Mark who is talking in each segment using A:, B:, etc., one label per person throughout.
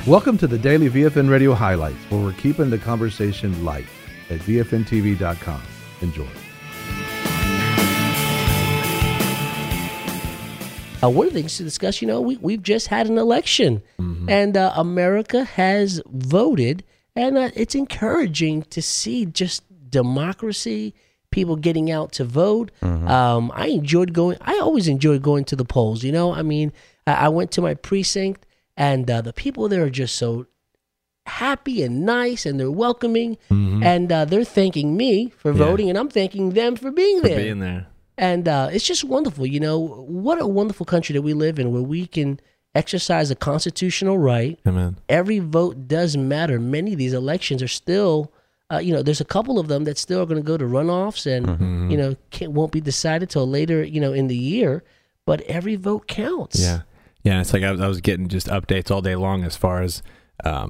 A: Welcome to the Daily VFN Radio Highlights, where we're keeping the conversation light at VFNTV.com. Enjoy.
B: One of the things to discuss, we've just had an election, and America has voted, and it's encouraging to see just democracy, people getting out to vote. I always enjoyed going to the polls. I went to my precinct, and the people there are just so happy and nice, and they're welcoming, and they're thanking me for voting, and I'm thanking them for being there. And it's just wonderful. What a wonderful country that we live in, where we can exercise a constitutional right.
C: Amen.
B: Every vote does matter. Many of these elections are still, there's a couple of them that still are going to go to runoffs and, won't be decided till later, in the year. But every vote counts.
C: Yeah. Yeah. It's like I was getting just updates all day long as far as, how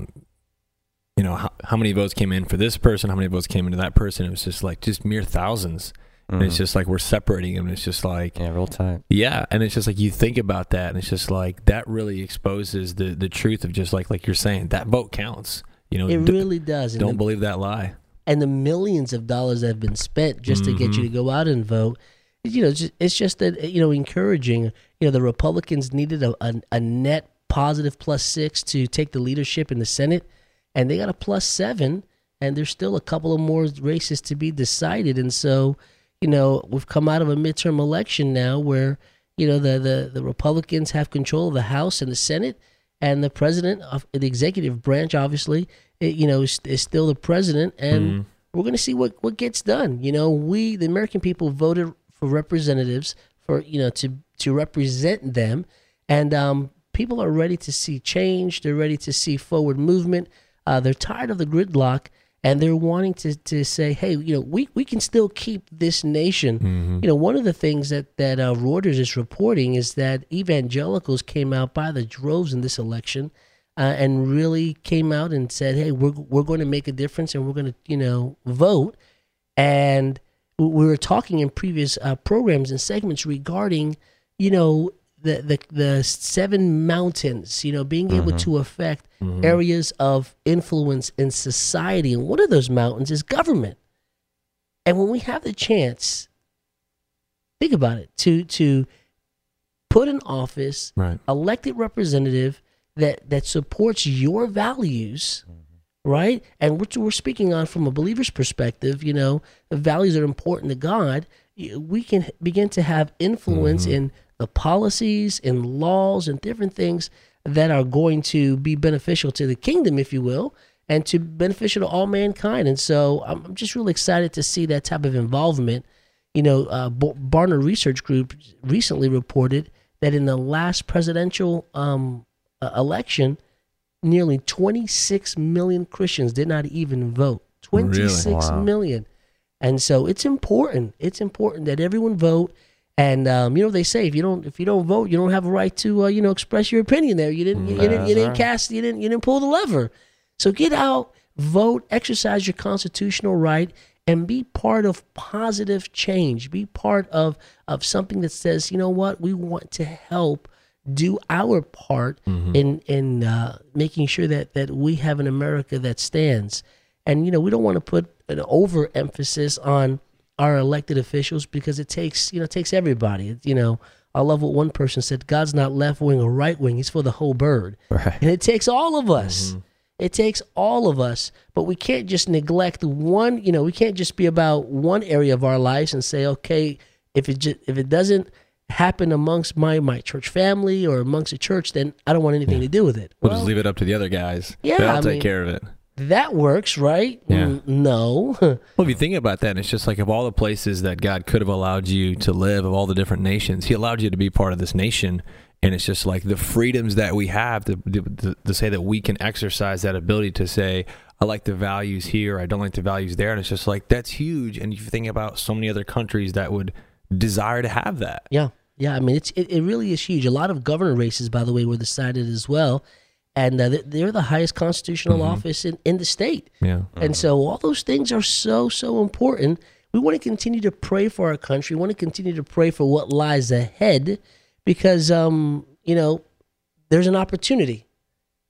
C: many votes came in for this person, how many votes came into that person. It was just mere thousands. And it's just like we're separating them. And it's just like,
D: real tight.
C: Yeah, and it's just like you think about that, and it's just like that really exposes the truth of just like you're saying, that vote counts.
B: It really does.
C: Don't believe that lie.
B: And the millions of dollars that have been spent just to get you to go out and vote, it's just that encouraging. The Republicans needed a net positive +6 to take the leadership in the Senate, and they got a +7, and there's still a couple of more races to be decided, and so. We've come out of a midterm election now where, the Republicans have control of the House and the Senate, and the president of the executive branch, obviously, is still the president, and we're going to see what gets done. We, the American people, voted for representatives to represent them, and people are ready to see change. They're ready to see forward movement. They're tired of the gridlock. And they're wanting to say, hey, we can still keep this nation. One of the things that Reuters is reporting is that evangelicals came out by the droves in this election and really came out and said, hey, we're going to make a difference and we're going to, vote. And we were talking in previous programs and segments regarding, the 7 mountains, being able to affect areas of influence in society. And one of those mountains is government. And when we have the chance, think about it, to put in office elected representative that supports your values, right? And we're speaking on from a believer's perspective, the values that are important to God. We can begin to have influence in the policies and laws and different things that are going to be beneficial to the kingdom, if you will, and to beneficial to all mankind. And so I'm just really excited to see that type of involvement. Barna Research Group recently reported that in the last presidential election, nearly 26 million Christians did not even vote. 26 million. And so it's important. It's important that everyone vote. And they say if you don't vote, you don't have a right to express your opinion. There, you didn't pull the lever. So get out, vote, exercise your constitutional right, and be part of positive change. Be part of something that says, we want to help do our part in making sure that we have an America that stands. And we don't want to put an overemphasis on our elected officials because it takes everybody. I love what one person said: God's not left wing or right wing; He's for the whole bird.
D: Right.
B: And it takes all of us. It takes all of us. But we can't just neglect one. We can't just be about one area of our lives and say, okay, if it doesn't happen amongst my church family or amongst the church, then I don't want anything to do with it.
C: We'll just leave it up to the other guys.
B: Yeah,
C: they'll take care of it.
B: That works, right?
C: Yeah.
B: No.
C: Well, if you think about that, it's just like of all the places that God could have allowed you to live, of all the different nations, He allowed you to be part of this nation. And it's just like the freedoms that we have to say that we can exercise that ability to say, I like the values here, I don't like the values there. And it's just like, that's huge. And you think about so many other countries that would desire to have that.
B: Yeah. I mean, it really is huge. A lot of governor races, by the way, were decided as well. And they're the highest constitutional office in the state.
C: Yeah.
B: And so all those things are so, so important. We want to continue to pray for our country. We want to continue to pray for what lies ahead because, there's an opportunity.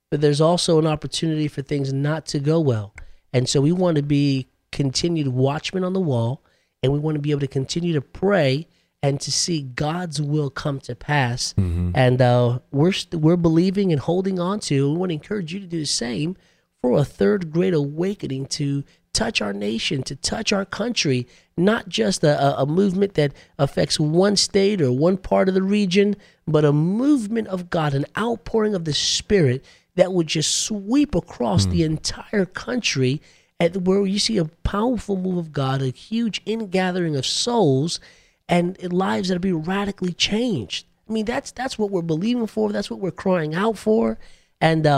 B: but there's also an opportunity for things not to go well. And so we want to be continued watchmen on the wall, and we want to be able to continue to pray and to see God's will come to pass. And we're believing and holding on to. We want to encourage you to do the same for a third great awakening to touch our nation, to touch our country, not just a movement that affects one state or one part of the region, but a movement of God, an outpouring of the Spirit that would just sweep across the entire country, where you see a powerful move of God, a huge ingathering of souls, and lives that'll be radically changed. I mean, that's what we're believing for. That's what we're crying out for. And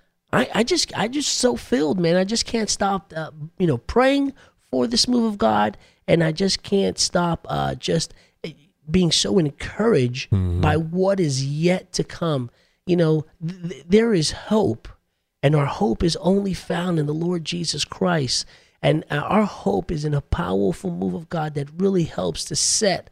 B: I just so filled, man. I just can't stop, praying for this move of God, and I just can't stop just being so encouraged by what is yet to come. There is hope, and our hope is only found in the Lord Jesus Christ. And our hope is in a powerful move of God that really helps to set,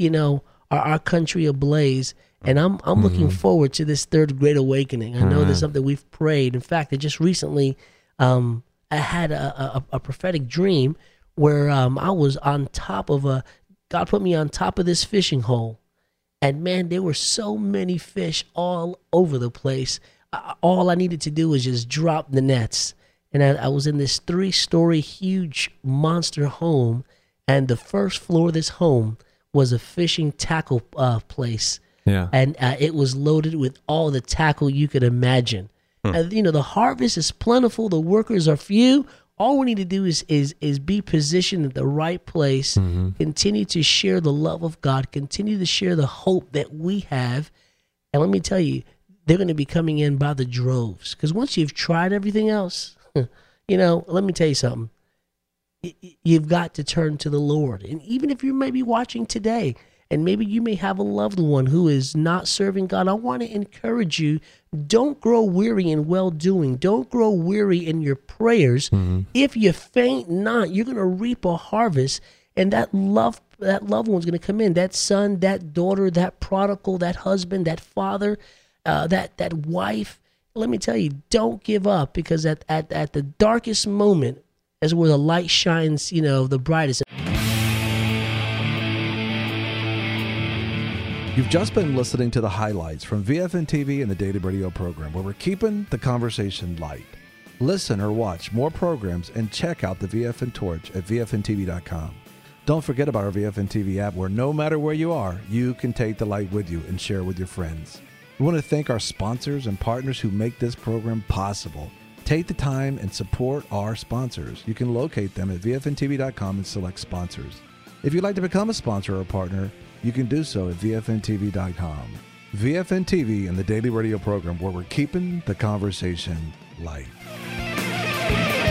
B: our country ablaze. And I'm looking forward to this third great awakening. I know this is something we've prayed. In fact, I just recently I had a prophetic dream where I was on top of God put me on top of this fishing hole. And man, there were so many fish all over the place. All I needed to do was just drop the nets. And I was in this 3-story huge monster home. And the first floor of this home was a fishing tackle place.
C: Yeah.
B: And it was loaded with all the tackle you could imagine. And, the harvest is plentiful. The workers are few. All we need to do is be positioned at the right place, continue to share the love of God, continue to share the hope that we have. And let me tell you, they're going to be coming in by the droves. Because once you've tried everything else, let me tell you something. You've got to turn to the Lord. And even if you may be watching today, and maybe you may have a loved one who is not serving God, I want to encourage you, don't grow weary in well-doing. Don't grow weary in your prayers. If you faint not, you're going to reap a harvest, and that loved one's going to come in. That son, that daughter, that prodigal, that husband, that father, that wife. Let me tell you, don't give up, because at the darkest moment is where the light shines, the brightest.
A: You've just been listening to the highlights from VFN TV and the Daily Radio program, where we're keeping the conversation light. Listen or watch more programs and check out the VFN Torch at VFNTV.com. Don't forget about our VFN TV app, where no matter where you are, you can take the light with you and share with your friends. We want to thank our sponsors and partners who make this program possible. Take the time and support our sponsors. You can locate them at VFNTV.com and select sponsors. If you'd like to become a sponsor or partner, you can do so at VFNTV.com. VFN TV and the Daily Radio program, where we're keeping the conversation light.